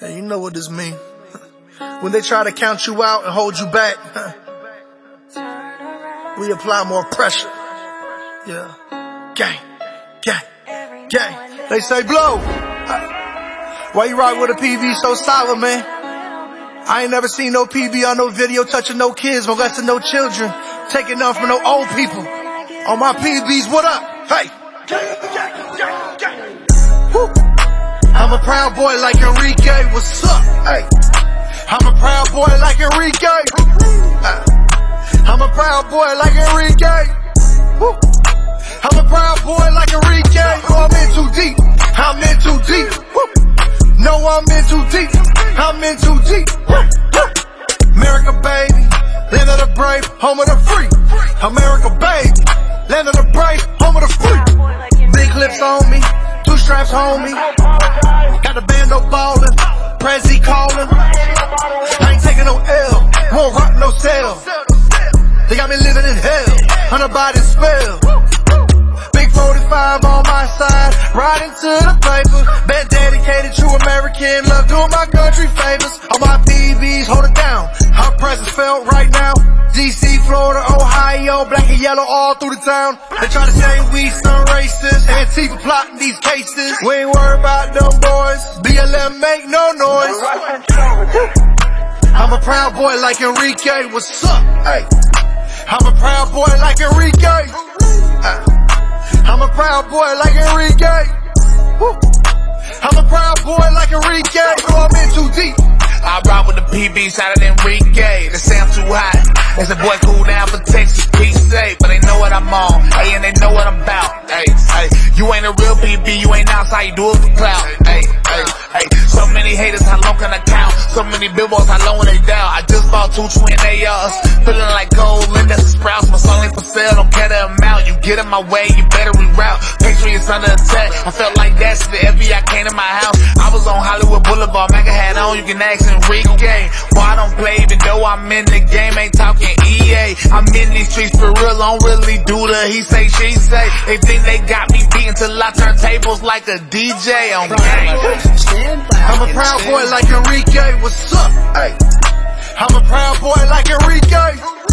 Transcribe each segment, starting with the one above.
And you know what this mean. When they try to count you out and hold you back, we apply more pressure. Yeah. Gang, gang, gang. They say blow. Why you rock with a PB so solid, man? I ain't never seen no PB on no video touching no kids, molesting no children, taking none from no old people. On my PBs, what up? Hey. Woo. I'm a proud boy like Enrique, what's up? Hey. I'm a proud boy like Enrique. I'm a proud boy like Enrique. Woo. I'm a proud boy like Enrique. Oh, I'm in too deep. I'm in too deep. Woo. No, I'm in too deep. I'm in too deep. Woo. Woo. America, baby, land of the brave, home of the free. America, baby, land of the brave, home of the free. Big clips on me, 2 straps on me. Got the bando ballin', Prezi callin'. I ain't taking no L, won't rock no cell. They got me living in hell, under body spell. Big 45 on my side, riding to the paper. Been dedicated to American love, doing my country favors. All my PBs, hold it down. Our presence felt right now. DC, Florida, Ohio, black and yellow all through the town. They try to say we some racist, Antifa plotting these cases. We ain't worried about them boys, BLM make no noise. I'm a proud boy like Enrique, what's up? Hey. I'm a proud boy like Enrique. I'm a proud boy like Enrique. Woo. I'm a proud boy like Enrique. Oh, I'm in too deep. I ride with the PBs out of Enrique. They say I'm too hot. They say boy cool down for Texas, peace safe. But they know what I'm on, hey, and they know what I'm about. Hey, hey, you ain't a real PB, you ain't outside, you do it for clout. Hey, hey, hey, so many haters, how long can I count? So many billboards, how long will they down? I just bought 2 twin ARs, feeling like gold, Linda Sprouts. My song ain't for sale, don't care the amount. You get in my way, you better reroute. Make sure it's under attack. I felt like that's the FBI came to my house. I was on Hollywood Boulevard, Mac hat on, you can ask Enrique. Boy, I don't play even though I'm in the game, ain't talking EA. I'm in these streets for real, I don't really do the he say, she say. They think they got me beaten till I turn tables like a DJ on game. I'm a proud boy like Enrique, what's up? Hey. I'm a proud boy like Enrique.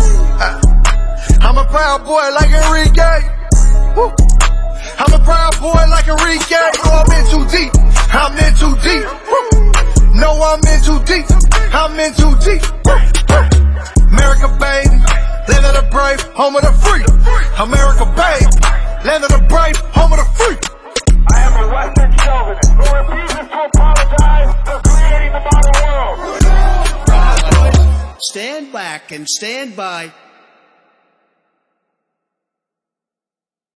I'm a proud boy like Enrique. Woo. I'm a proud boy like Enrique. Oh, I'm in too deep. I'm in too deep. Woo. No, I'm in too deep. I'm in too deep. America, baby, land of the brave, home of the free. America, baby, land of the brave, home of the free. I am a Western chauvinist who refuses to apologize for creating the modern world. Stand back and stand by.